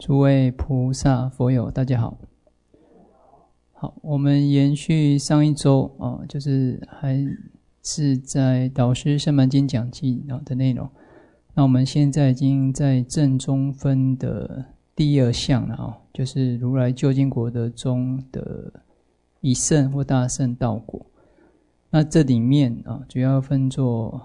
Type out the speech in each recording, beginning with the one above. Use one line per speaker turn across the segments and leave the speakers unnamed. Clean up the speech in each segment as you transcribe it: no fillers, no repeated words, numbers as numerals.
诸位菩萨佛友大家好。好，我们延续上一周就是还是在导师圣蛮经讲记的内容。那我们现在已经在正中分的第二项了就是如来究竟果的中的一圣或大圣道果。那这里面主要分作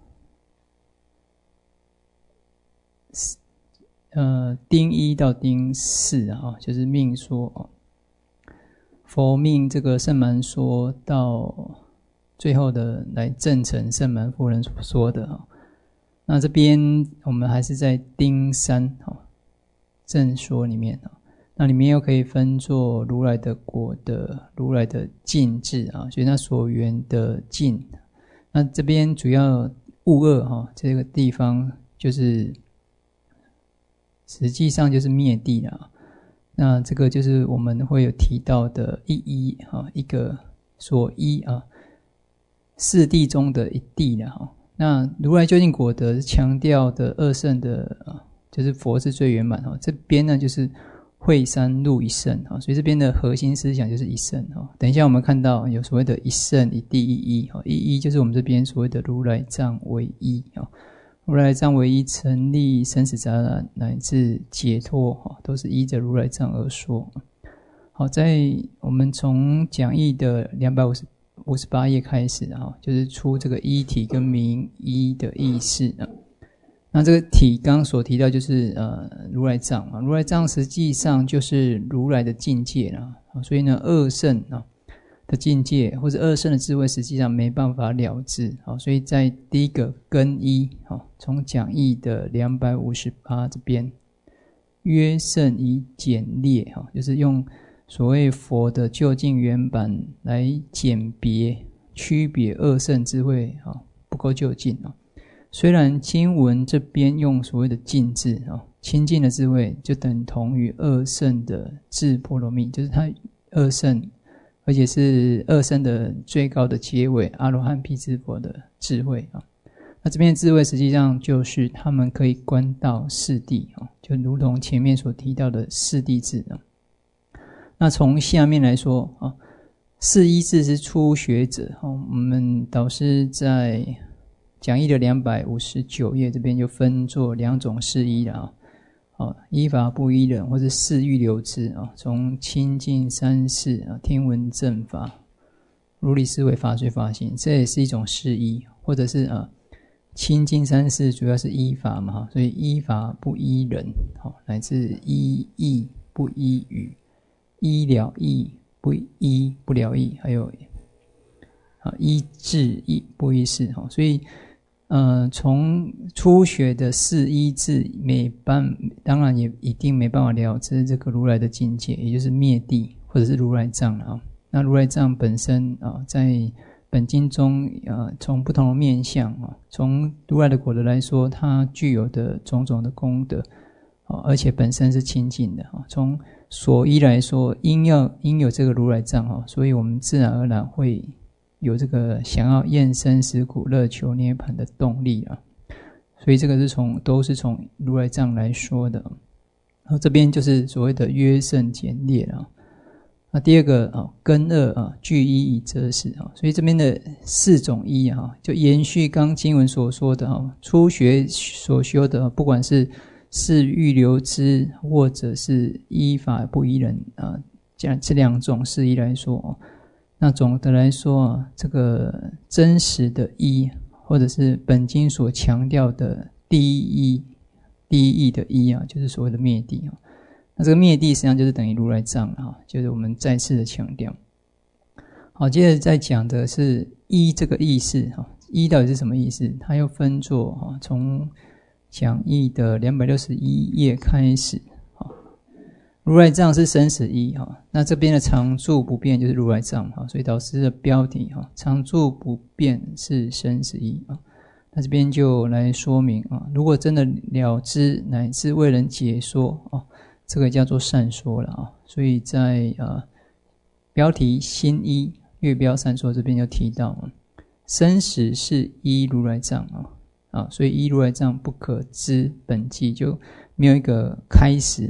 丁一到丁四就是命说佛命这个圣蛮说到最后的来证成圣蛮夫人所说的那这边我们还是在丁三正说里面那里面又可以分作如来的果的如来的尽智所以那所缘的尽。那这边主要物二这个地方就是实际上就是灭地了。那这个就是我们会有提到的一个所依四谛中的一谛了。那如来究竟果的强调的二圣的就是佛是最圆满这边呢就是会三入一圣所以这边的核心思想就是一圣等一下我们看到有所谓的一圣一谛一一就是我们这边所谓的如来藏为一如来藏为一，成立生死杂染乃至解脱都是依着如来藏而说。好，在我们从讲义的258页开始就是出这个一体跟名一的意思那这个体刚刚所提到就是如来藏如来藏实际上就是如来的境界所以呢二圣的境界或者二圣的智慧实际上没办法了知所以在第一个根一从讲义的258这边约圣以简略就是用所谓佛的究竟圆满来简别区别二圣智慧不够究竟虽然经文这边用所谓的净智清净的智慧就等同于二圣的智波罗蜜，就是它二圣而且是二圣的最高的结尾阿罗汉辟支佛的智慧那这边的智慧实际上就是他们可以观到四谛就如同前面所提到的四谛智那从下面来说四依智是初学者我们导师在讲义的259页这边就分作两种四依了依法不依人或是四欲流之从清净三世听闻正法如理思维法随法行，这也是一种四依，或者是清净三世主要是依法嘛所以依法不依人乃至依义不依语，依了义不依不了义，还有依智义不依事所以从初学的四依智当然也一定没办法了知这个如来的境界，也就是灭地或者是如来藏那如来藏本身在本经中从不同的面向从如来的果德来说，它具有的种种的功德而且本身是清净的从所依来说因有这个如来藏所以我们自然而然会有这个想要厌生死苦乐求涅槃的动力所以这个都是从如来藏来说的这边就是所谓的约圣简略那第二个根二具一以遮事所以这边的四种依就延续刚经文所说的初学所修的不管是四欲流之或者是依法不依人这两种四依来说那总的来说这个真实的依或者是本经所强调的第一义的依就是所谓的灭地那这个灭地实际上就是等于如来藏就是我们再次的强调。好，接着再讲的是依这个意思依到底是什么意思，它又分作从讲义的261页开始如来藏是生死依那这边的常住不变就是如来藏所以导师的标题常住不变是生死依那这边就来说明如果真的了知乃至为人解说这个叫做善说了所以在标题新依月标善说这边就提到生死是依如来藏所以依如来藏不可知本际，就没有一个开始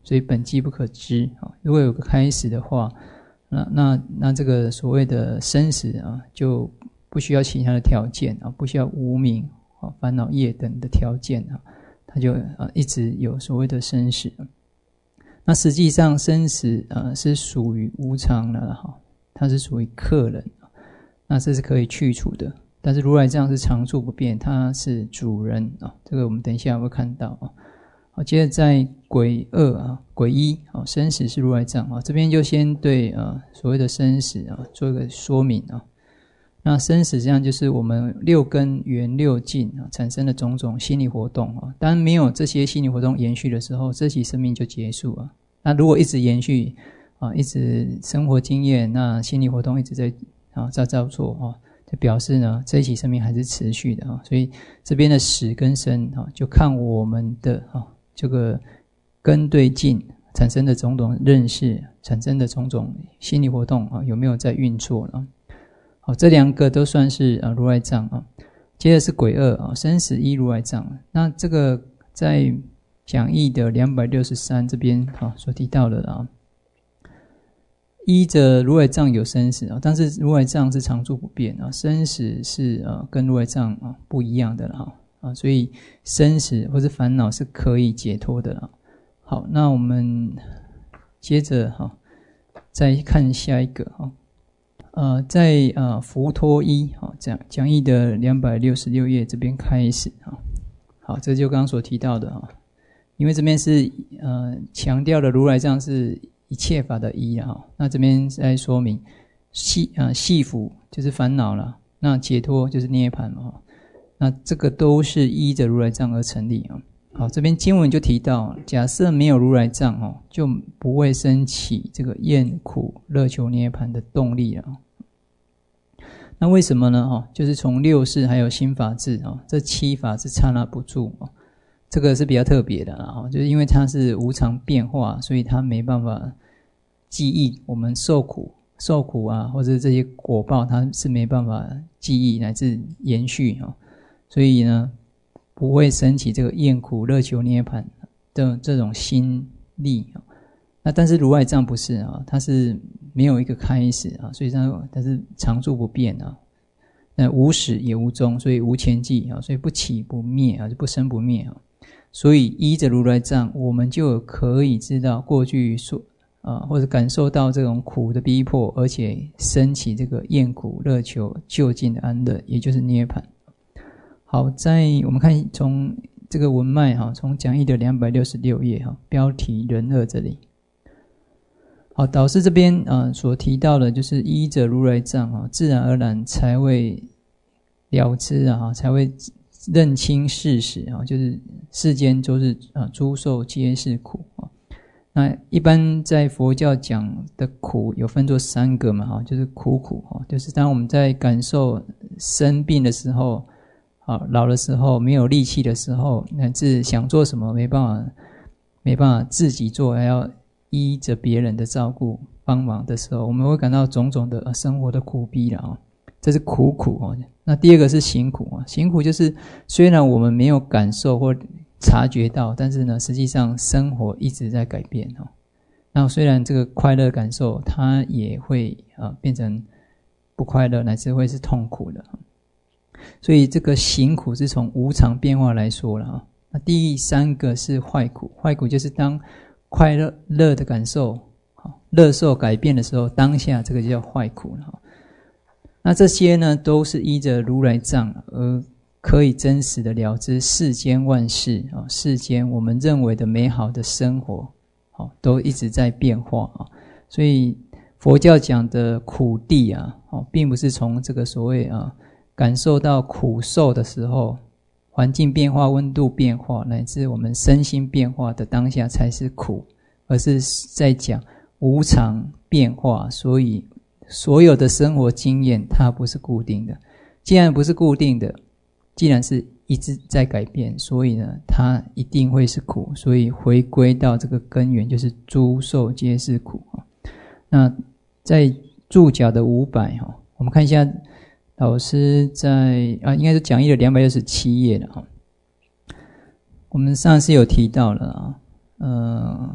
所以本寂不可知啊。如果有个开始的话，那这个所谓的生死啊，就不需要其他的条件啊，不需要无明啊、烦恼业等的条件啊，它就一直有所谓的生死。那实际上生死是属于无常的哈，它是属于客人，那这是可以去除的。但是如来藏是常住不变，它是主人啊，这个我们等一下会看到啊。好，接着在癸二啊、癸一啊，生死是如来藏啊，这边就先对所谓的生死啊做一个说明啊。那生死实际上就是我们六根缘六境啊产生的种种心理活动啊，当没有这些心理活动延续的时候，这期生命就结束了。那如果一直延续啊，一直生活经验，那心理活动一直在照做啊，就表示呢这一期生命还是持续的啊。所以这边的死跟生啊，就看我们的这个根对境产生的种种认识，产生的种种心理活动啊，有没有在运作呢？好，这两个都算是如来藏啊。接着是癸二啊，生死一如来藏。那这个在讲义的263这边所提到的啊，依着如来藏有生死啊，但是如来藏是常住不变啊，生死是跟如来藏不一样的了啊，所以生死或是烦恼是可以解脱的了。好，那我们接着再看下一个在佛陀一讲义的266页这边开始好，这就刚刚所提到的因为这边是强调的如来藏是一切法的一那这边在说明系缚就是烦恼了，那解脱就是涅槃嘛那这个都是依着如来藏而成立好，这边经文就提到，假设没有如来藏就不会升起这个厌苦乐求涅槃的动力了。那为什么呢？就是从六识还有心法智这七法是刹那不住这个是比较特别的就是因为它是无常变化，所以它没办法记忆我们受苦或者这些果报，它是没办法记忆乃至延续所以呢不会升起这个厌苦乐求涅槃的这种心力那但是如来藏不是它是没有一个开始所以它是常住不变那无始也无终，所以无前际所以不起不灭就不生不灭所以依着如来藏，我们就可以知道过去或者感受到这种苦的逼迫，而且升起这个厌苦乐求究竟的安乐，也就是涅槃。好，我们看从这个文脉从讲义的266页标题人二这里。好，导师这边所提到的就是依着如来藏自然而然才会了知才会认清事实就是世间都是诸受皆是苦那一般在佛教讲的苦有分作三个嘛就是苦就是当我们在感受生病的时候老的时候，没有力气的时候，乃至想做什么没办法自己做，还要依着别人的照顾帮忙的时候，我们会感到种种的生活的苦逼了这是苦那第二个是行苦行苦就是虽然我们没有感受或察觉到，但是呢实际上生活一直在改变那虽然这个快乐感受它也会变成不快乐，乃至会是痛苦的所以这个行苦是从无常变化来说了那第三个是坏苦，坏苦就是当快乐的感受乐受改变的时候，当下这个就叫坏苦了那这些呢都是依着如来藏而可以真实的了知世间万事世间我们认为的美好的生活都一直在变化所以佛教讲的苦地并不是从这个所谓感受到苦受的时候，环境变化、温度变化，乃至我们身心变化的当下才是苦，而是在讲无常变化，所以所有的生活经验它不是固定的。既然不是固定的，既然是一直在改变，所以呢它一定会是苦，所以回归到这个根源，就是诸受皆是苦那在注脚的500我们看一下老师在应该是讲义的267页了我们上次有提到了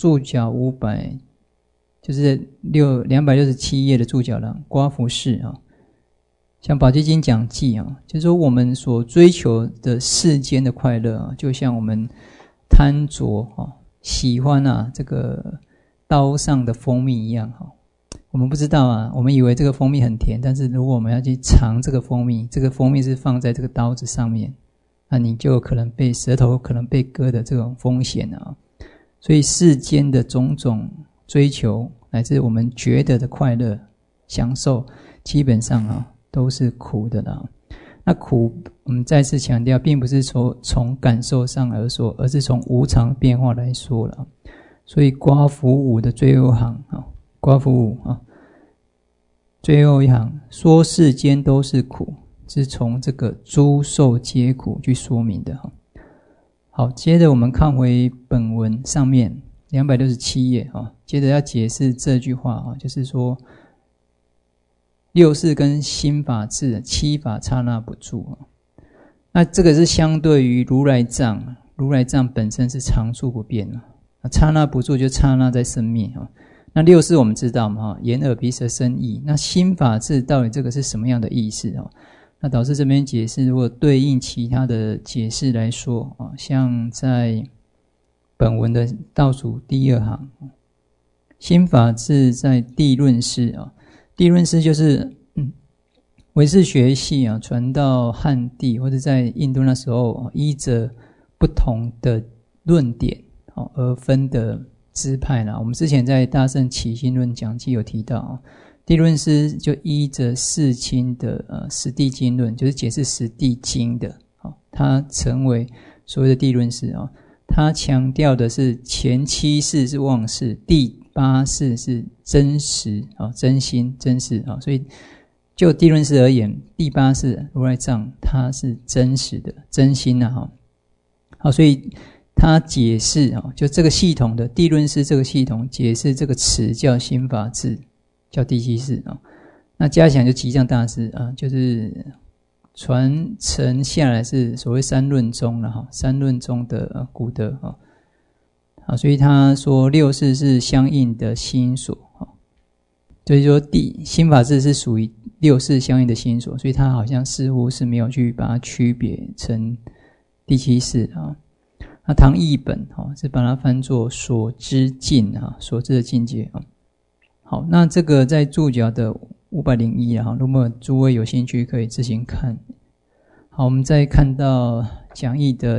注脚500，就是267页的注脚了，刮服饰啊。像宝积经讲记啊，就是说我们所追求的世间的快乐啊，就像我们贪着啊、喜欢啊这个刀上的蜂蜜一样哈。我们不知道啊，我们以为这个蜂蜜很甜，但是如果我们要去尝这个蜂蜜，这个蜂蜜是放在这个刀子上面，那你就可能被舌头可能被割的这种风险啊。所以世间的种种追求，乃至我们觉得的快乐、享受，基本上啊都是苦的啦。那苦，我们再次强调，并不是说从感受上而说，而是从无常变化来说了。所以刮服五的最后一行啊，刮服五啊，最后一行说世间都是苦，是从这个诸受皆苦去说明的哈。好，接着我们看回本文上面267页啊，接着要解释这句话啊，就是说六事跟心法智七法刹那不住啊。那这个是相对于如来藏，如来藏本身是常住不变啊，刹那不住就刹那在生灭啊。那六事我们知道嘛，眼耳鼻舌身意。那心法智到底这个是什么样的意思啊？那导师这边解释，如果对应其他的解释来说啊，像在本文的倒数第二行，心法智在地论师啊，地论师就是唯识学系啊，传到汉地或者在印度那时候，依着不同的论点而分的支派啦。我们之前在大乘起信论讲记有提到，地论师就依着世亲的十地经论，就是解释十地经的，他成为所谓的地论师啊。他强调的是前七世是妄事，第八世是真实啊，真心真实啊。所以就地论师而言，第八世如来藏它是真实的真心啊。好，所以他解释就这个系统的地论师这个系统解释这个词叫心法智，叫第七世啊。那加强就吉藏大师啊，就是传承下来是所谓三论宗了哈，三论宗的古德啊，所以他说六事是相应的心所啊，所以说心法智是属于六事相应的心所，所以他好像似乎是没有去把它区别成第七世啊。那唐译本是把它翻作所知境啊，所知的境界啊。好，那这个在注脚的501啊，如果诸位有兴趣可以自行看。好，我们再看到讲义的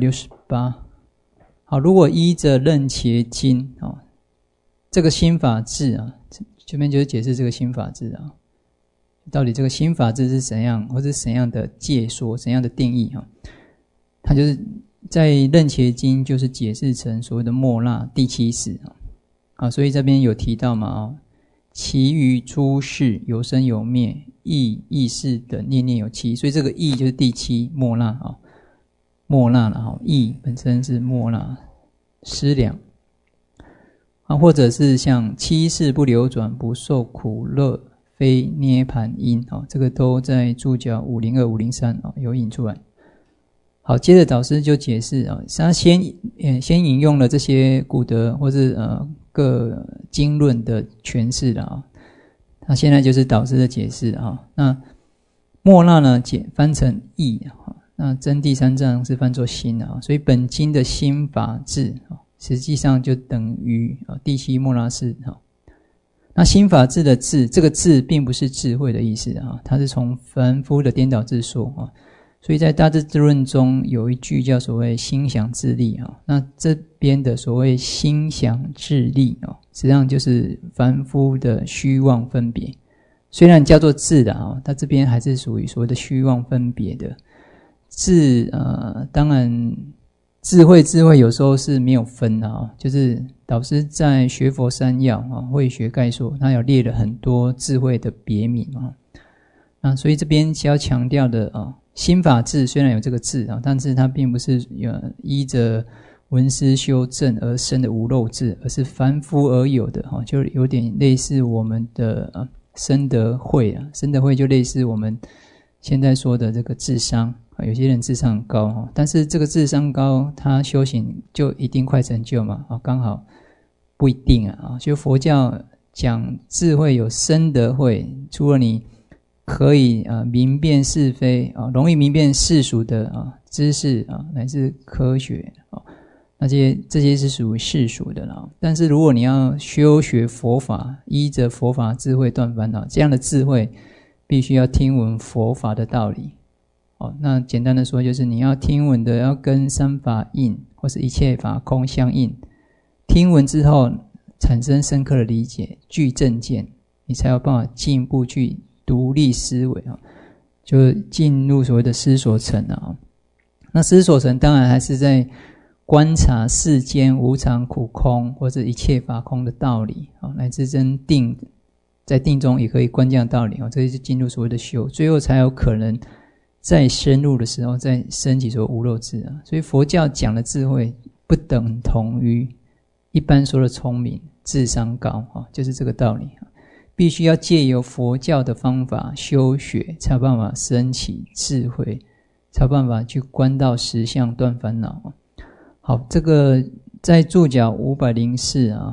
268。好，如果依着楞伽经这个心法智啊，这边就是解释这个心法智啊，到底这个心法智是怎样，或是怎样的界说，怎样的定义啊？它就是在楞伽经就是解释成所谓的末那第七世啊，所以这边有提到嘛其余诸事有生有灭，意识的念念有七，所以这个意就是第七末那啊，末那了意本身是末那思量啊，或者是像七世不流转，不受苦乐，非涅盘因这个都在注脚502、503有引出来。好，接着导师就解释他先引用了这些古德或是各经论的诠释了他现在就是导师的解释那末那呢翻成意那真第三藏是翻作心所以本经的心法智实际上就等于第七末那识那心法智的智，这个智并不是智慧的意思它是从凡夫的颠倒智说所以在大智度论中有一句叫所谓心想智力那这边的所谓心想智力实际上就是凡夫的虚妄分别，虽然叫做智的它这边还是属于所谓的虚妄分别的智当然智慧有时候是没有分的就是导师在学佛三要慧学概说他有列了很多智慧的别名那所以这边需要强调的心法智虽然有这个智但是它并不是依着闻思修正而生的无漏智，而是凡夫而有的就有点类似我们的生德慧生德慧就类似我们现在说的这个智商有些人智商很高但是这个智商高他修行就一定快成就嘛刚好不一定啊。就佛教讲智慧有深德慧，除了你可以明辨是非容易明辨世俗的知识乃至科学那这些是属于世俗的啦。但是如果你要修学佛法，依着佛法智慧断烦恼，这样的智慧必须要听闻佛法的道理。那简单的说，就是你要听闻的要跟三法印或是一切法空相应，听闻之后产生深刻的理解，具正见，你才有办法进一步去独立思维就进入所谓的思索层那思索层当然还是在观察世间无常苦空或者一切法空的道理乃至真定，在定中也可以观这样的道理这就是进入所谓的修，最后才有可能再深入的时候再升起所谓无漏智所以佛教讲的智慧不等同于一般说的聪明智商高就是这个道理必须要借由佛教的方法修学，才有办法升起智慧，才有办法去观到实相断烦恼好，这个在注脚504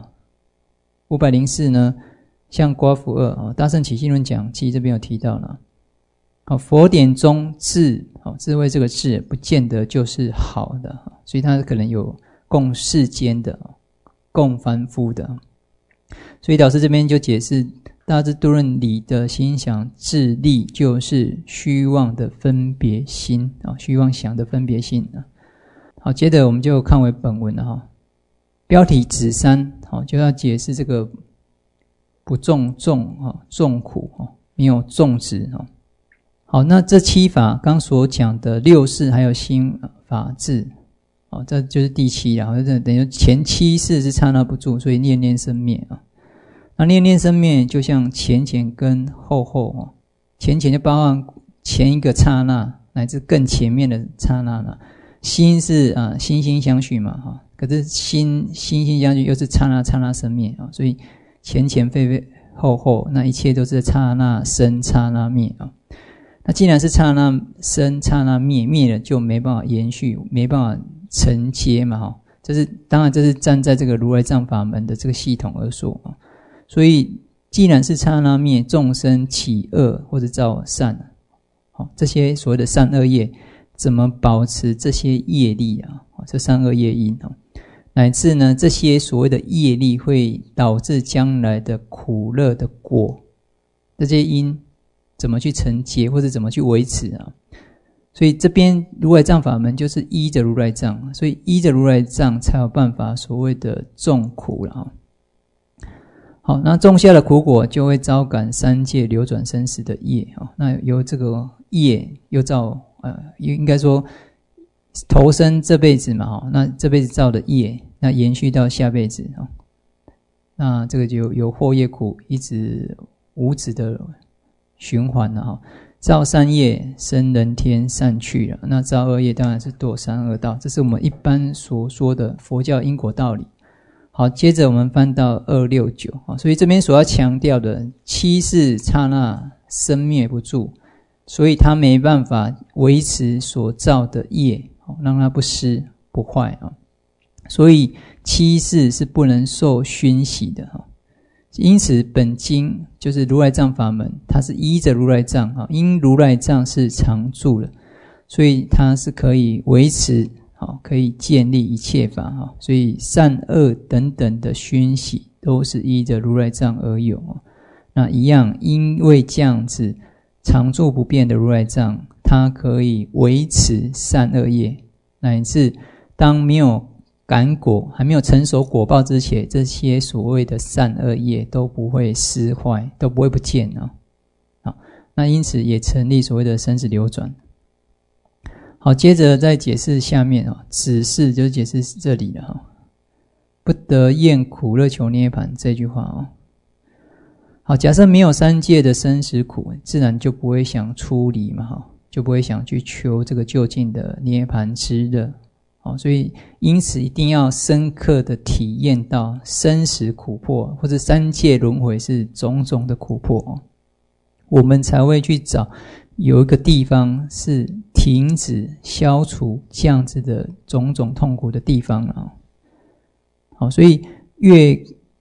504呢，像刮符2大乘起信论讲记这边有提到了佛典中智智慧这个智不见得就是好的所以它可能有供世间的供凡夫的，所以老师这边就解释大智度论里的心想智力就是虚妄的分别心虚妄想的分别心好，接着我们就看回本文了标题子3就要解释这个不重重苦没有重质好，那这7法刚所讲的6事还有心法智这就是第7啦，等于前7事是刹那不住，所以念念生灭那念念生灭就像前跟后前就包含前一个刹那乃至更前面的刹那了。心是心心相续嘛可是心心相续又是刹那生灭所以前非后那一切都是刹那生刹那灭那既然是刹那生刹那灭了就没办法延续，没办法承接嘛当然这是站在这个如来藏法门的这个系统而说所以既然是刹那灭，众生起恶或者造善这些所谓的善恶业怎么保持这些业力这善恶业因乃至呢这些所谓的业力会导致将来的苦乐的果，这些因怎么去承接或者怎么去维持所以这边如来藏法门就是依着如来藏，所以依着如来藏才有办法所谓的众苦了好，那种下的苦果就会招感三界流转生死的业那由这个业又造应该说投生这辈子嘛那这辈子造的业那延续到下辈子那这个就有祸业苦一直无止的循环了造善业生人天善趣了，那造恶业当然是堕三恶道，这是我们一般所说的佛教因果道理。好，接着我们翻到269所以这边所要强调的7是刹那生灭不住，所以他没办法维持所造的业让它不失不坏所以7事是不能受熏习的因此本经就是如来藏法门，它是依着如来藏因如来藏是常住的，所以它是可以维持可以建立一切法所以善恶等等的熏习都是依着如来藏而有那一样因为这样子常住不变的如来藏，它可以维持善恶业，乃至当没有感果还没有成熟果报之前，这些所谓的善恶业都不会失坏，都不会不见那因此也成立所谓的生死流转。好，接着再解释下面此事就是解释这里了不得厌苦乐求涅槃这句话好，假设没有三界的生死苦，自然就不会想出离嘛就不会想去求这个究竟的涅槃之乐所以因此一定要深刻的体验到生死苦迫或者三界轮回是种种的苦迫我们才会去找有一个地方是停止消除这样子的种种痛苦的地方好，所以越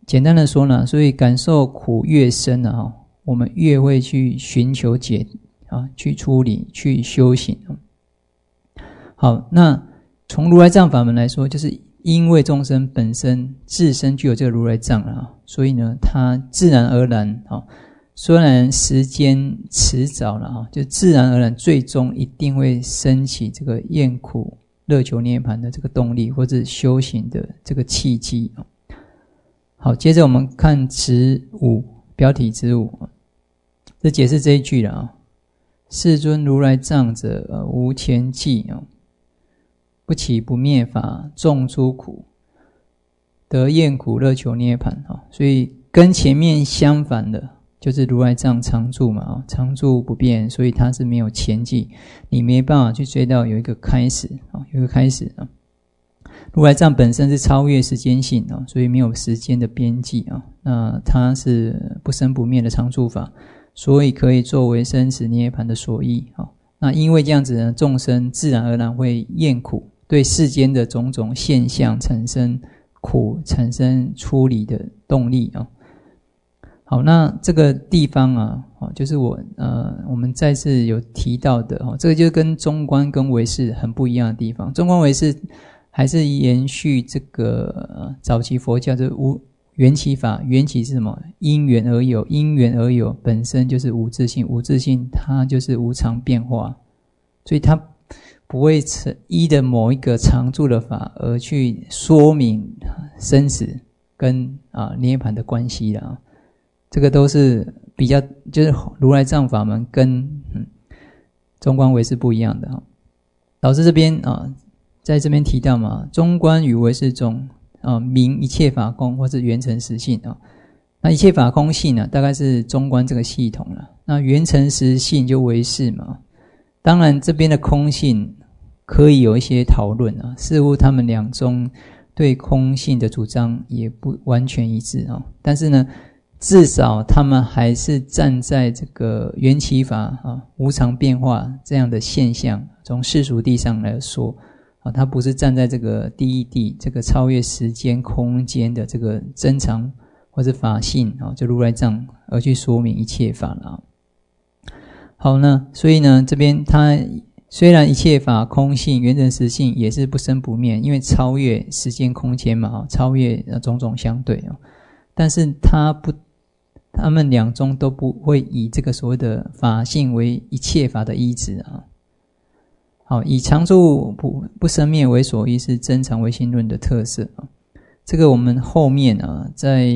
简单的说呢，所以感受苦越深啊，我们越会去寻求解啊，去处理，去修行。好，那从如来藏法门来说，就是因为众生本身自身具有这个如来藏啊，所以呢，它自然而然啊，虽然时间迟早了啊，就自然而然最终一定会升起这个厌苦乐求涅槃的这个动力，或者修行的这个契机啊。好，接着我们看子午，标题子午，这解释这一句了啊。世尊如来藏者，无前际啊，不起不灭法，众诸苦，得厌苦乐求涅槃啊。所以跟前面相反的，就是如来藏常住嘛啊，常住不变，所以它是没有前际，你没办法去追到有一个开始啊，有一个开始啊。如来藏本身是超越时间性啊，所以没有时间的边际啊。那它是不生不灭的常住法，所以可以作为生死涅槃的所依啊。那因为这样子呢，众生自然而然会厌苦，对世间的种种现象产生苦，产生出离的动力啊。好，那这个地方啊，就是我们再次有提到的这个就跟中观跟唯识很不一样的地方。中观唯识还是延续这个早期佛教的缘起法，缘起是什么？因缘而有，因缘而有本身就是无自性，无自性它就是无常变化，所以它不会依的某一个常住的法而去说明生死跟涅槃的关系啦。这个都是比较就是如来藏法门跟中观唯识不一样的。老师这边在这边提到嘛，中观与唯识中明一切法空或是圆成实性啊。那一切法空性呢，大概是中观这个系统了。那圆成实性就唯识嘛。当然这边的空性可以有一些讨论啊，似乎他们两中对空性的主张也不完全一致啊。但是呢，至少他们还是站在这个缘起法无常变化这样的现象，从世俗地上来说他不是站在这个第一地这个超越时间空间的这个真常或是法性就如来藏而去说明一切法了。好呢，所以呢这边它虽然一切法空性圆成实性也是不生不灭，因为超越时间空间嘛，超越种种相对但是他们两中都不会以这个所谓的法性为一切法的依止好，以常住不生灭为所依是真常唯心论的特色这个我们后面在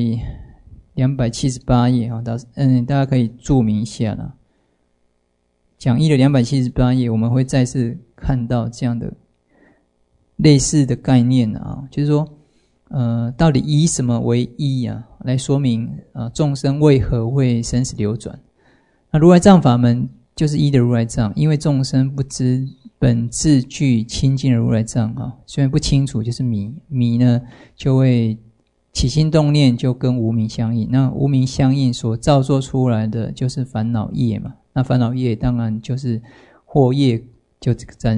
278页大家可以注明一下啦。讲义的278页我们会再次看到这样的类似的概念就是说到底以什么为依来说明众生为何会生死流转。那如来藏法门就是依的如来藏，因为众生不知本自具清净的如来藏虽然不清楚就是迷呢就会起心动念就跟无明相应，那无明相应所造作出来的就是烦恼业嘛，那烦恼业当然就是惑业，就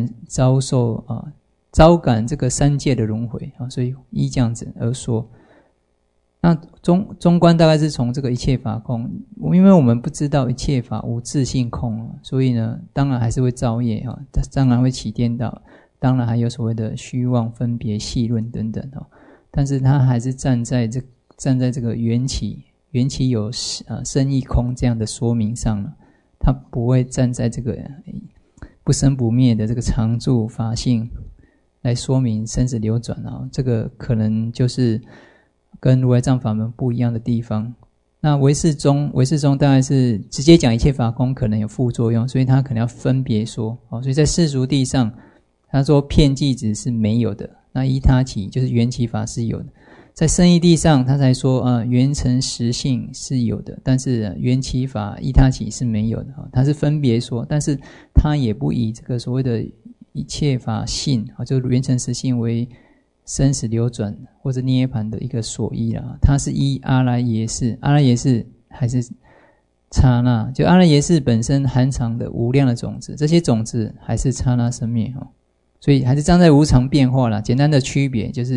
遭感这个三界的轮回所以依这样子而说。那中观大概是从这个一切法空，因为我们不知道一切法无自性空所以呢当然还是会造业当然会起颠倒，当然还有所谓的虚妄分别细论等等但是他还是站在这个缘起有生亦空这样的说明上了，他不会站在这个不生不灭的这个常住法性来说明生死流转这个可能就是跟如来藏法门不一样的地方。那唯识中大概是直接讲一切法空可能有副作用，所以他可能要分别说所以在世俗地上他说遍计子是没有的，那依他起就是缘起法是有的。在生义地上他才说缘成实性是有的，但是缘起法依他起是没有的他是分别说，但是他也不以这个所谓的一切法性就是缘成实性为生死流转或者涅槃的一个所依它是依阿赖耶识，阿赖耶识还是刹那，就阿赖耶识本身含藏的无量的种子，这些种子还是刹那生灭所以还是站在无常变化啦。简单的区别就是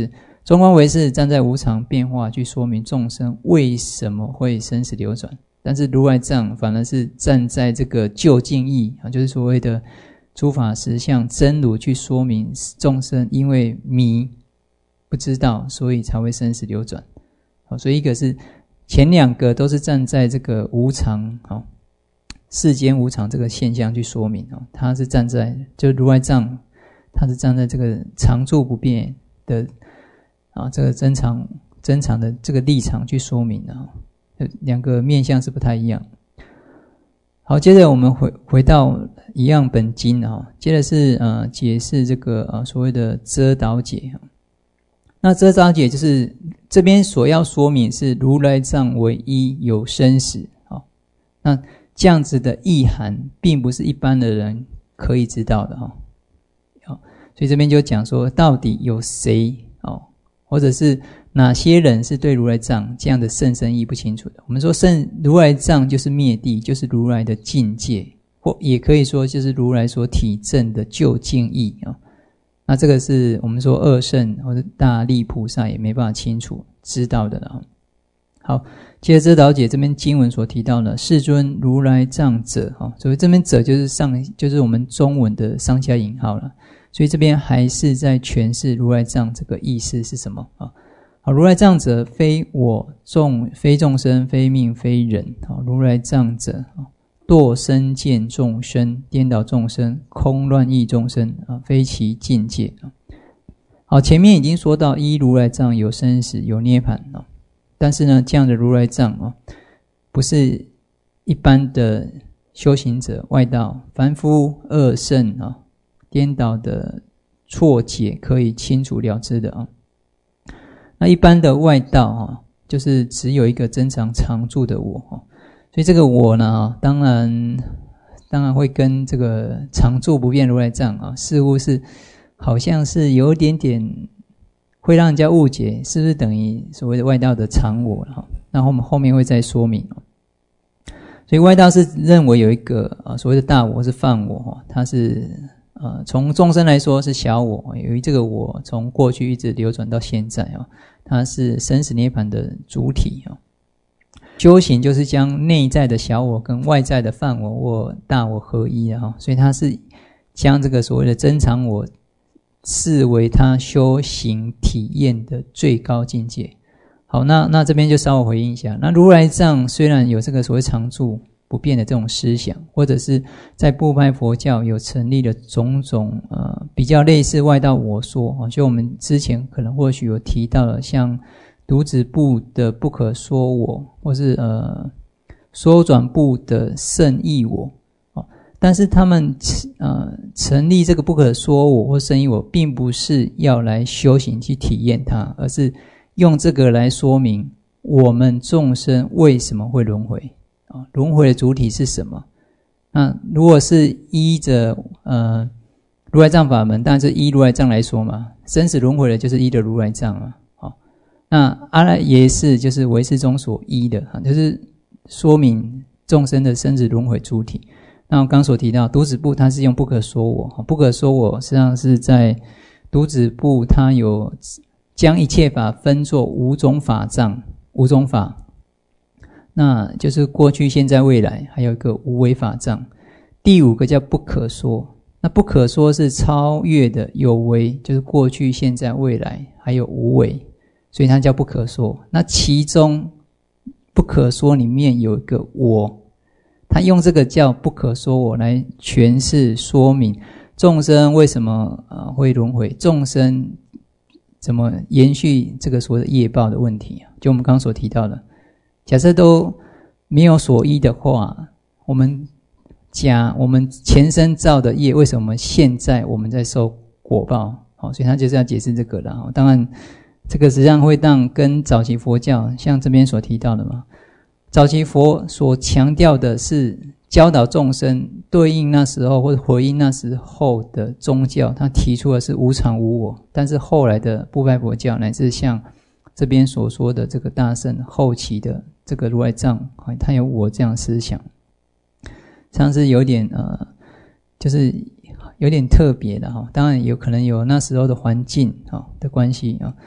中观唯识站在无常变化去说明众生为什么会生死流转，但是如来藏反而是站在这个究竟义，就是所谓的诸法实相真如去说明众生因为迷不知道，所以才会生死流转。所以一个是前两个都是站在这个无常，世间无常这个现象去说明，他是站在就如来藏，他是站在这个常住不变的这个真常的这个立场去说明的，两个面向是不太一样。好，接着我们回到一样本经接着是解释这个所谓的遮导解。那遮导解就是这边所要说明是如来藏唯一有生死，那这样子的意涵并不是一般的人可以知道的所以这边就讲说到底有谁或者是哪些人是对如来藏这样的甚深义不清楚的。我们说如来藏就是灭地，就是如来的境界，或也可以说就是如来所体证的究竟义那这个是我们说二圣或者大力菩萨也没办法清楚知道的好，接着遮导解这边经文所提到的世尊如来藏者所以这边者就是我们中文的上下引号了，所以这边还是在诠释如来藏这个意思是什么好，如来藏者非我非众生非命非人如来藏者堕身见众生颠倒众生空乱意众生非其境界好，前面已经说到依如来藏有生死有涅槃但是呢这样的如来藏不是一般的修行者外道凡夫恶圣颠倒的错解可以清楚了知的那一般的外道就是只有一个真常常住的我所以这个我呢当然会跟这个常住不变如来藏似乎是好像是有一点点会让人家误解，是不是等于所谓的外道的常我那我们后面会再说明所以外道是认为有一个所谓的大我是泛我它是从众生来说是小我，由于这个我从过去一直流转到现在它是生死涅槃的主体修行就是将内在的小我跟外在的泛我或大我合一所以它是将这个所谓的真常我视为他修行体验的最高境界。好，那这边就稍微回应一下，那如来藏虽然有这个所谓常住不变的这种思想，或者是在部派佛教有成立的种种比较类似外道我说就我们之前可能或许有提到了像独子部的不可说我，或是缩转部的圣意我但是他们成立这个不可说我或圣意我并不是要来修行去体验它，而是用这个来说明我们众生为什么会轮回轮回的主体是什么。那如果是依着如来藏法门，当然是依如来藏来说嘛，生死轮回的就是依着如来藏嘛那阿赖耶识就是唯识中所依的就是说明众生的生死轮回主体。那我刚所提到独子部它是用不可说我，不可说我实际上是在独子部它有将一切法分作五种法藏，五种法那就是过去现在未来，还有一个无为法藏。第五个叫不可说，那不可说是超越的有为，就是过去现在未来还有无为，所以它叫不可说。那其中不可说里面有一个我，他用这个叫不可说我来诠释说明众生为什么会轮回，众生怎么延续这个所谓的业报的问题就我们刚刚所提到的，假设都没有所依的话，我们前生造的业，为什么现在我们在受果报所以他就是要解释这个了当然这个实际上会让跟早期佛教像这边所提到的嘛，早期佛所强调的是教导众生对应那时候或者回应那时候的宗教，他提出的是无常无我，但是后来的部派佛教乃至像这边所说的这个大乘后期的这个如来藏他有我这样的思想，像是有点就是有点特别的当然有可能有那时候的环境的关系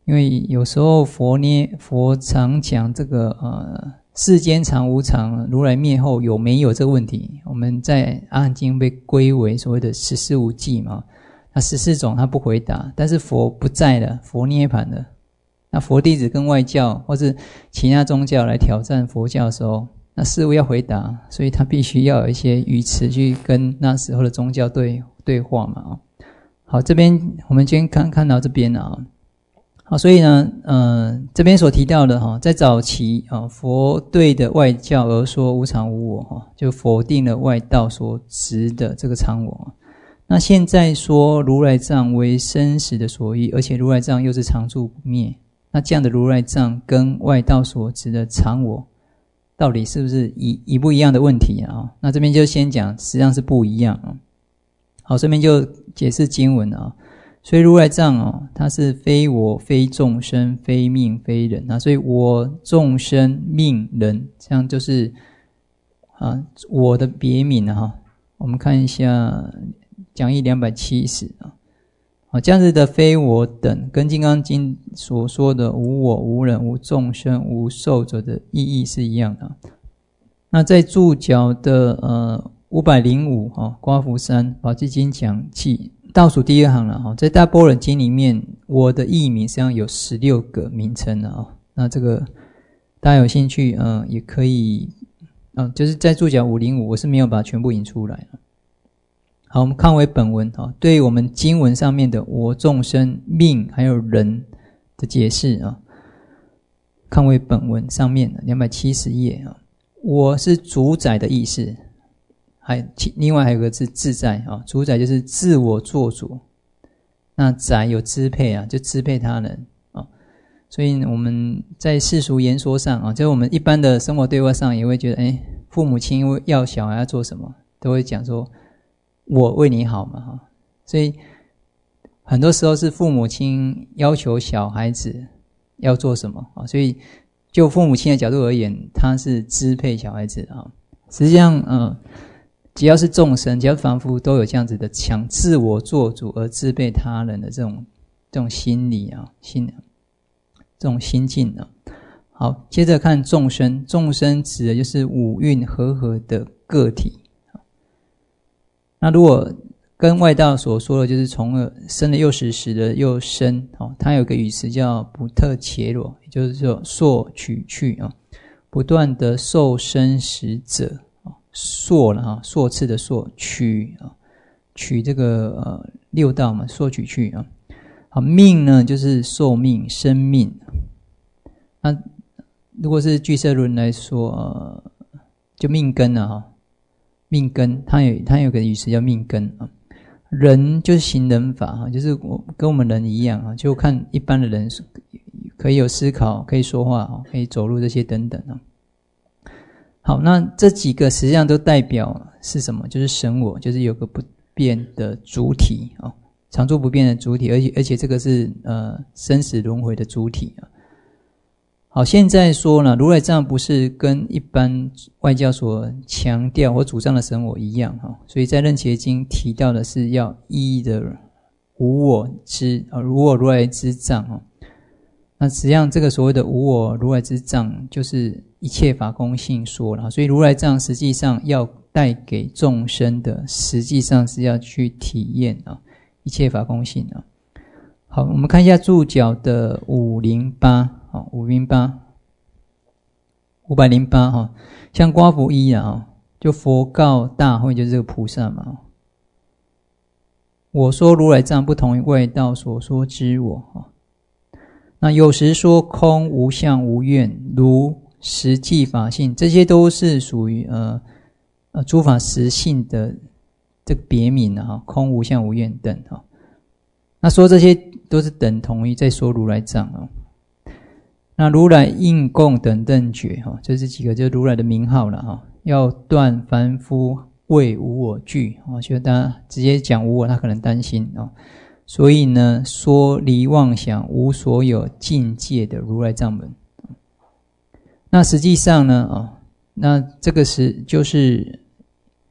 因为有时候佛常讲这个世间常无常，如来灭后有没有这个问题，我们在阿含经被归为所谓的14无记嘛，那14种他不回答，但是佛不在了，佛涅槃了，那佛弟子跟外教或是其他宗教来挑战佛教的时候，那师父要回答，所以他必须要有一些语词去跟那时候的宗教对话嘛。好，这边我们今天看到这边啊。好，所以呢，这边所提到的在早期佛对的外教而说无常无我就否定了外道所执的这个常我。那现在说如来藏为生死的所依，而且如来藏又是常住不灭，那这样的如来藏跟外道所执的常我，到底是不是一不一样的问题啊？那这边就先讲，实际上是不一样啊。好，这边就解释经文啊。所以如来藏它是非我非众生非命非人啊，所以我众生命人这样就是我的别名我们看一下讲义270这样子的非我等跟金刚经所说的无我无人无众生无寿者的意义是一样的。那在注脚的505刮胡山宝积经讲记倒数第二行了在大般若经里面，我的译名实际上有16个名称那这个大家有兴趣也可以就是在注脚505我是没有把它全部引出来好，我们看回本文对于我们经文上面的我众生命还有人的解释看回本文上面270页我是主宰的意思，另外还有个是自在主宰就是自我做主，那宰有支配就支配他人所以我们在世俗言说上就是我们一般的生活对话上也会觉得父母亲要小孩要做什么都会讲说我为你好嘛所以很多时候是父母亲要求小孩子要做什么所以就父母亲的角度而言，他是支配小孩子实际上只要是众生，只要凡夫都有这样子的想自我做主而支配他人的这种心理这种心境好，接着看众生，众生指的就是五蕴和合的个体。那如果跟外道所说的就是从而生的又死，死的又生它有个语词叫不特伽罗，也就是说受取去不断的受生死者受了受次的受，取这个六道嘛，受取去好，命呢就是寿命生命。那如果是俱舍论来说就命根命根它有个语词叫命根人就是行人法就是跟我们人一样就看一般的人可以有思考，可以说话，可以走路这些等等好，那这几个实际上都代表是什么？就是神我，就是有个不变的主体常住不变的主体，而且这个是生死轮回的主体好，现在说呢，如来藏不是跟一般外教所强调或主张的神我一样所以在楞伽经提到的是要依的无我之无我如来之藏那实际上这个所谓的无我如来之藏就是一切法空性说了，所以如来藏实际上要带给众生的实际上是要去体验一切法空性好，我们看一下注脚的508像刮胡一就佛告大会，就是这个菩萨嘛，我说如来藏不同于外道所说之我那有时说空无相无愿如实际法性，这些都是属于诸法实性的这个别名空无相无愿等那说这些都是等同于在说如来藏那如来应供等正觉这是几个就是如来的名号了要断凡夫谓无我句就大家直接讲无我他可能担心所以呢说离妄想无所有境界的如来藏门那实际上呢那这个是就是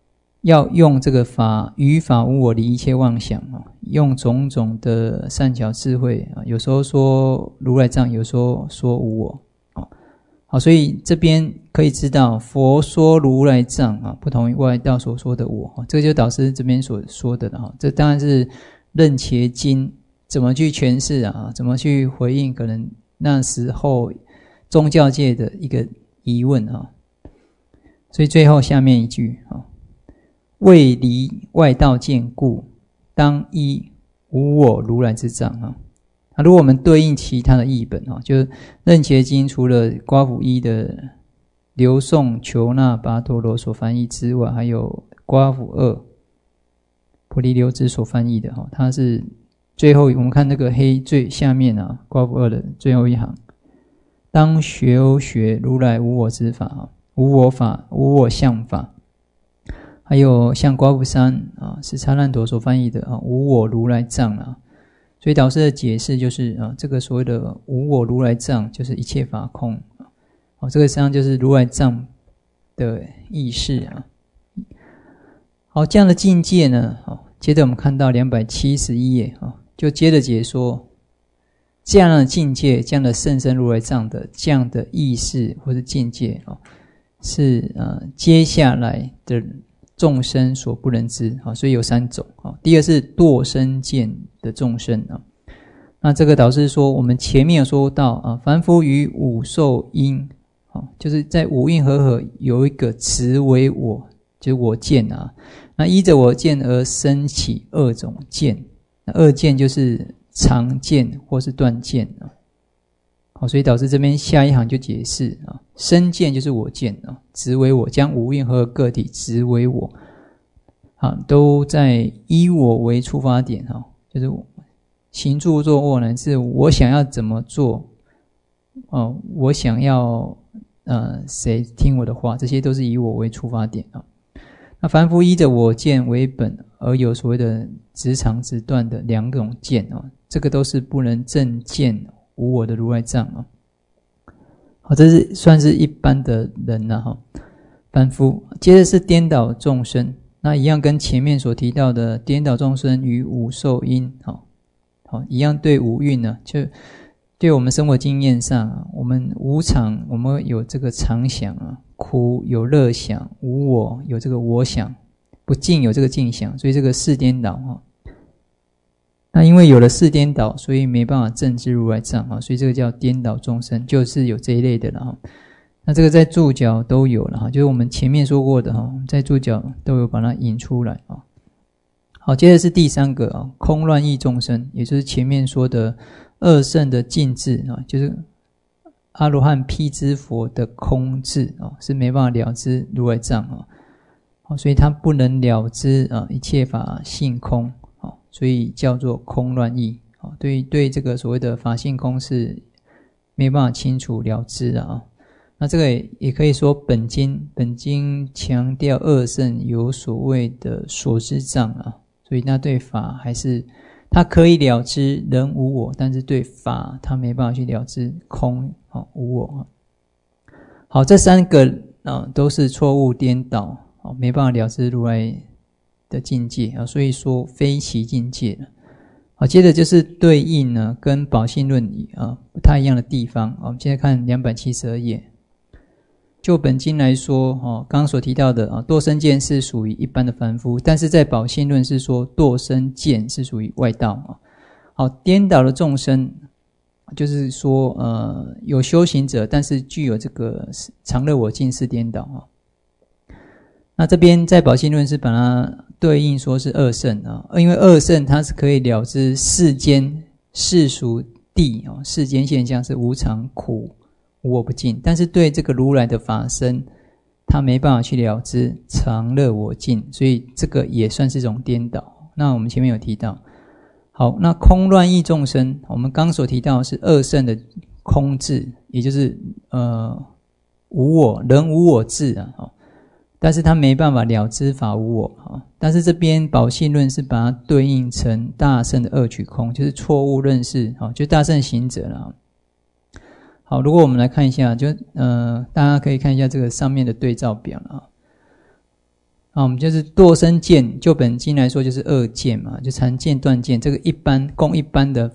要用这个法于法无我，离一切妄想啊，用种种的善巧智慧啊，有时候说如来藏，有时候说无我啊。好，所以这边可以知道，佛说如来藏啊，不同于外道所说的我，这个就是导师这边所说的哈。这当然是任伽经怎么去诠释啊，怎么去回应可能那时候宗教界的一个疑问啊。所以最后下面一句啊，为离外道见故，当依无我如来之藏啊。如果我们对应其他的译本就是任伽经除了瓜府一的刘宋求那跋陀罗所翻译之外，还有瓜府二婆利流支所翻译的它是最后我们看那个黑最下面瓜府二的最后一行，当学欧学如来无我之法无我法无我相法，还有像瓜府三是叉烂陀所翻译的无我如来藏所以导师的解释就是这个所谓的无我如来藏就是一切法空这个实际上就是如来藏的意识好，这样的境界呢接着我们看到271页就接着解说这样的境界，这样的甚深如来藏的这样的意识或是境界是接下来的众生所不能知所以有3种第一个是堕生见的众生那这个导师说我们前面有说到凡夫于五受因就是在五蕴和合有一个执为我，就是我见那依着我见而生起2种见，那2见就是常见或是断见所以导师这边下一行就解释身见就是我见执为我，将五蕴和个体执为我都在依我为出发点就是行住坐卧乃至我想要怎么做我想要谁听我的话，这些都是以我为出发点那凡夫依着我见为本而有所谓的直长直断的2种见这个都是不能正见无我的如来藏好，这是算是一般的人凡夫。接着是颠倒众生，那一样跟前面所提到的颠倒众生与五受因一样，对五蕴呢，就对我们生活经验上我们无常，我们有这个常想苦有乐想，无我有这个我想，不净有这个净想，所以这个四颠倒那因为有了四颠倒，所以没办法正知如来藏所以这个叫颠倒众生，就是有这一类的了那这个在注脚都有了就是我们前面说过的在注脚都有把它引出来好，接着是第3个空乱意众生，也就是前面说的二圣的尽智就是阿罗汉辟支佛的空智是没办法了知如来藏所以他不能了知一切法性空所以叫做空乱意对这个所谓的法性空是没办法清楚了知那这个也可以说本经强调二圣有所谓的所知障所以那对法还是他可以了知人无我，但是对法他没办法去了知空无我好，这3个都是错误颠倒没办法了知如来的境界所以说非其境界好，接着就是对应呢跟宝性论不太一样的地方我们现在看272页，就本经来说刚刚所提到的堕生见是属于一般的凡夫，但是在宝性论是说堕生见是属于外道好，颠倒的众生就是说有修行者，但是具有这个常乐我净是颠倒那这边在宝性论是把它对应说是二圣因为二圣它是可以了知世间世俗谛世间现象是无常苦无我不净，但是对这个如来的法身他没办法去了知常乐我净，所以这个也算是一种颠倒那我们前面有提到好，那空乱意众生我们刚所提到的是二圣的空智，也就是无我人无我智但是他没办法了知法无我但是这边宝性论是把它对应成大圣的二取空，就是错误认识就是大圣行者了好，如果我们来看一下，就大家可以看一下这个上面的对照表我们就是堕生见，就本经来说就是二见嘛，就禅见、断见，这个一般供一般的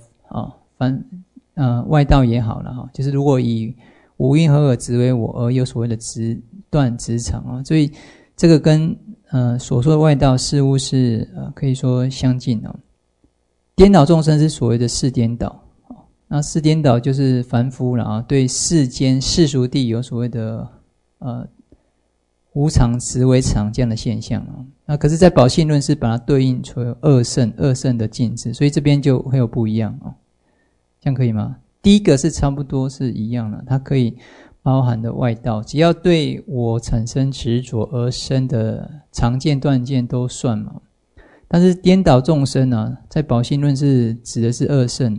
外道也好了就是如果以五蕴合而执为我，而有所谓的执断执常所以这个跟所说的外道事物是可以说相近颠倒众生是所谓的事颠倒那事颠倒就是凡夫了对世间世俗谛有所谓的无常执为常这样的现象那可是在宝性论是把它对应出二圣的境界，所以这边就会有不一样这样可以吗？第一个是差不多是一样的，它可以包含的外道，只要对我产生执着而生的常见断见都算嘛。但是颠倒众生在宝性论是指的是二圣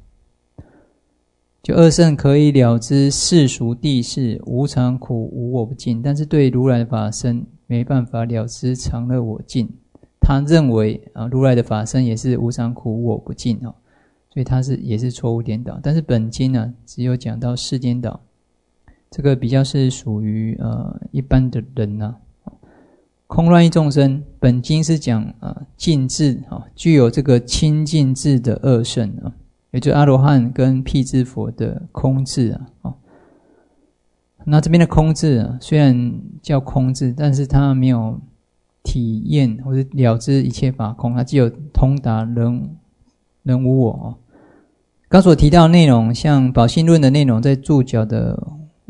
就二圣可以了知世俗谛是无常苦无我不净，但是对如来的法身没办法了知常乐我净。他认为如来的法身也是无常苦无我不净所以他也是错误颠倒。但是本经只有讲到事颠倒，这个比较是属于一般的人空乱意众生，本经是讲净智具有这个清净智的二圣也就是阿罗汉跟辟支佛的空智那这边的空智虽然叫空智，但是它没有体验或者了知一切法空，它只有通达人无我刚所提到的内容，像宝性论的内容，在注脚的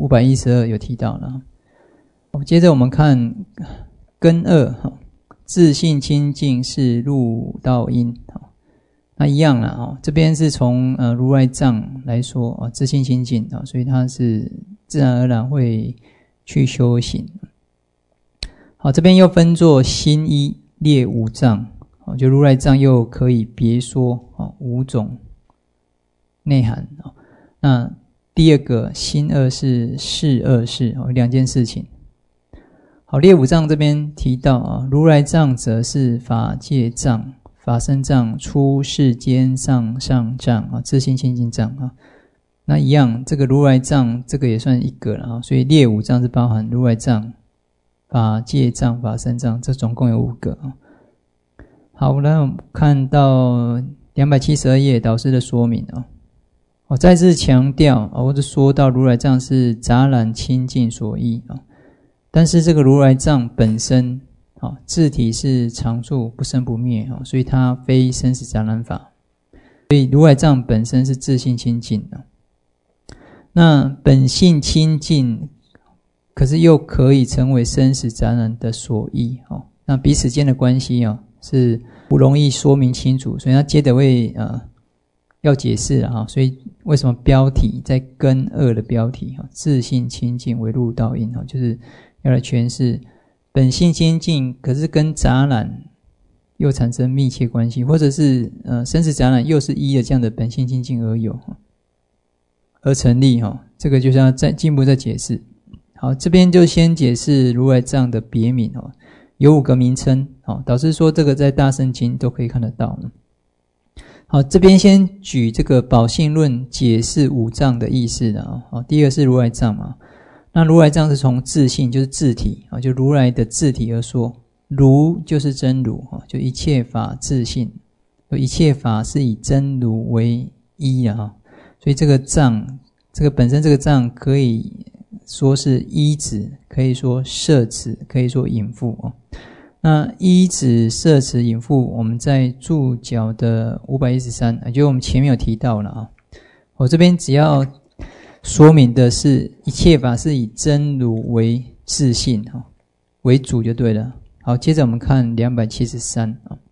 512有提到了。接着我们看根二，自性清净是入道因。那一样啦这边是从如来藏来说自性清净所以它是自然而然会去修行。好，这边又分作心一列五藏就如来藏又可以别说五种内涵那第二个心二是事二事两件事情。好，列五藏这边提到如来藏则是法界藏、法身藏、出世间上藏自性清净藏那一样，这个如来藏这个也算一个了所以列五藏是包含如来藏、法界藏、法身藏，这总共有5个好，那我们看到272页导师的说明我再次强调或者说到如来藏是杂染清净所依但是这个如来藏本身自体是常住不生不灭所以它非生死杂染法，所以如来藏本身是自性清净那本性清净可是又可以成为生死杂染的所依那彼此间的关系是不容易说明清楚，所以他接着会要解释所以为什么标题在根二的标题自性清净为入道因就是要来诠释本性清净可是跟杂染又产生密切关系，或者是生死杂染又是依的这样的本性清净而有而成立这个就是要再进一步再解释。好，这边就先解释如来藏的别名有5个名称导师说这个在大圣经都可以看得到好，这边先举这个宝性论解释五藏的意思的第一个是如来藏嘛，那如来藏是从自性就是自体就如来的自体而说，如就是真如就一切法自性，一切法是以真如为依所以这个藏这个本身这个藏可以说是依止，可以说摄持，可以说引覆那依止摄持引覆我们在注脚的513也就是我们前面有提到了我这边只要说明的是一切法是以真如为自性为主就对了。好，接着我们看273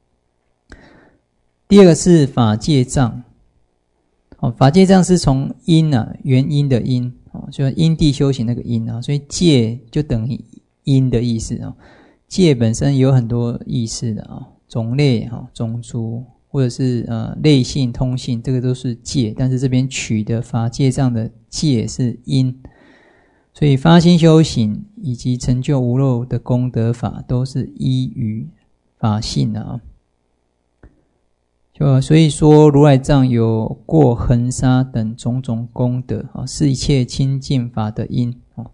第二个是法界藏法界藏是从因原因的因就因地修行那个因所以界就等于因的意思界本身有很多意思的种类种族或者是类性通性，这个都是界，但是这边取的法界藏的界是因，所以发心修行以及成就无漏的功德法都是依于法性所以说如来藏有过恒沙等种种功德是一切清净法的因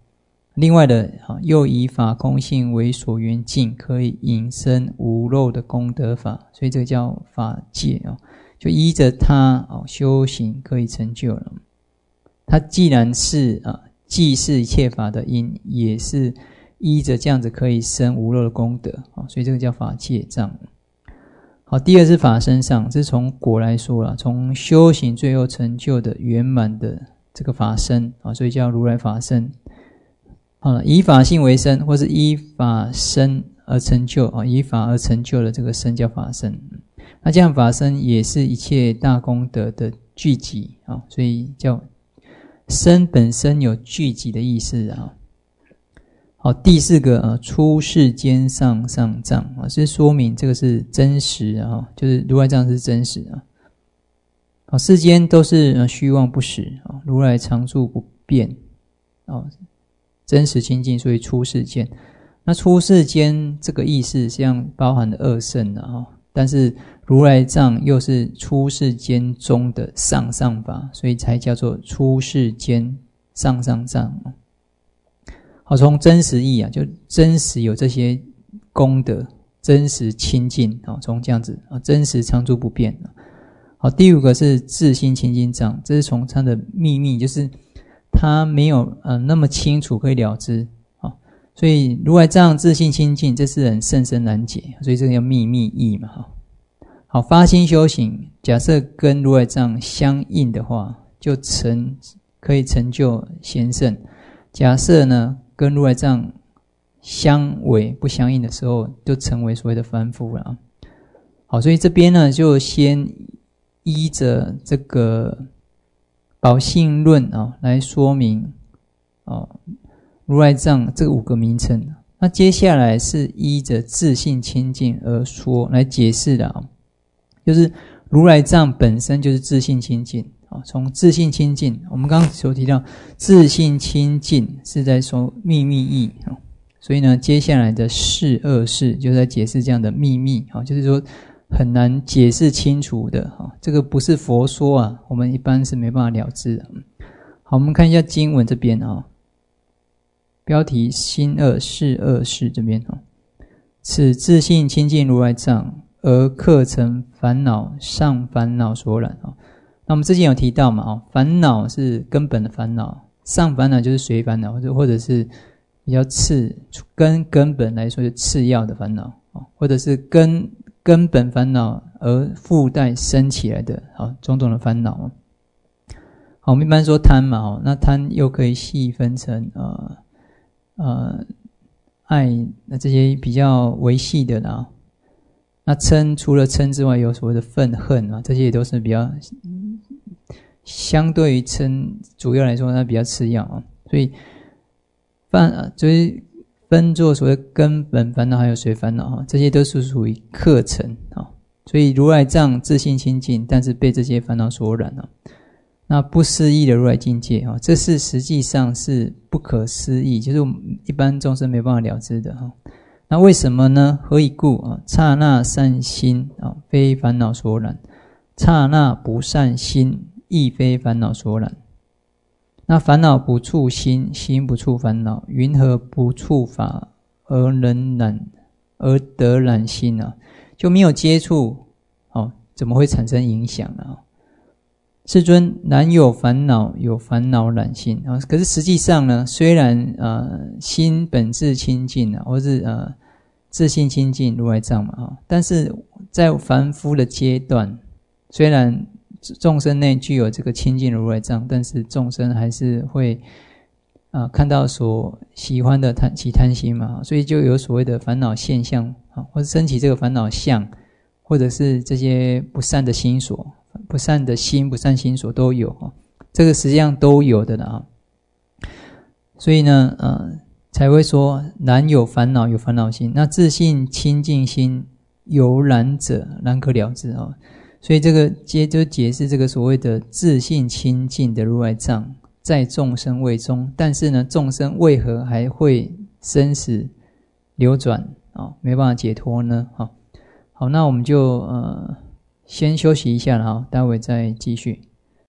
另外的又以法空性为所缘境，可以引生无漏的功德法，所以这个叫法界就依着它修行可以成就了。它既然是既是一切法的因，也是依着这样子可以生无漏的功德，所以这个叫法界障。好，第二是法身上，这是从果来说啦，从修行最后成就的圆满的这个法身所以叫如来法身。以法性为身，或是依法身而成就以法而成就的这个身叫法身。那这样法身也是一切大功德的聚集所以叫身本身有聚集的意思好，第四个出世间上上藏是说明这个是真实就是如来藏是真实世间都是虚妄不实如来常住不变真实清净，所以出世间。那出世间这个意思实际上包含了二圣但是如来藏又是出世间中的上上法，所以才叫做出世间上上藏。好，从真实义就真实有这些功德，真实清净从这样子真实常住不变。好，第五个是自性清净藏，这是从它的秘密，就是它没有那么清楚可以了知所以如来藏自性清净，这是很甚深难解，所以这个叫秘密义嘛好，发心修行，假设跟如来藏相应的话，就可以成就贤圣。假设呢跟如来藏相违不相应的时候，就成为所谓的凡夫了好，所以这边呢就先依着这个宝性论来说明如来藏这5个名称。那接下来是依着自性清净而说来解释的就是如来藏本身就是自性清净从自性清净，我们刚刚所提到自性清净是在说秘密义所以呢接下来的事二事就在解释这样的秘密就是说很难解释清楚的这个不是佛说我们一般是没办法了知的。好，我们看一下经文这边标题心二事二事这边此自性清净如来藏，而客成烦恼上烦恼所染那我们之前有提到嘛烦恼是根本的烦恼，上烦恼就是随烦恼，或者是比较根本来说就次要的烦恼或者是根本烦恼而附带生起来的种种的烦恼好，我们一般说贪嘛那贪又可以细分成爱这些比较维系的那嗔除了嗔之外，有所谓的愤恨这些也都是比较相对于嗔主要来说它比较次要所以就是分作所谓根本烦恼还有随烦恼这些都是属于客成所以如来藏自性清净，但是被这些烦恼所染那不思议的如来境界这是实际上是不可思议，就是我们一般众生没办法了知的那为什么呢？何以故刹那善心非烦恼所染，刹那不善心亦非烦恼所染。那烦恼不触心，心不触烦恼，云何不触法而得染心就没有接触怎么会产生影响世尊，然有烦恼染心可是实际上呢，虽然心本自清净或是自性清净如来藏嘛但是在凡夫的阶段，虽然众生内具有这个清净如来藏，但是众生还是会看到所喜欢的起贪心嘛所以就有所谓的烦恼现象或者升起这个烦恼相，或者是这些不善的心所，不善的心不善心所都有这个实际上都有的了所以呢才会说然有烦恼有烦恼心，那自性清净心有染者然可了知所以这个就解释这个所谓的自性清净的如来藏在众生位中，但是呢众生为何还会生死流转没办法解脱呢好，那我们就先休息一下了待会再继续。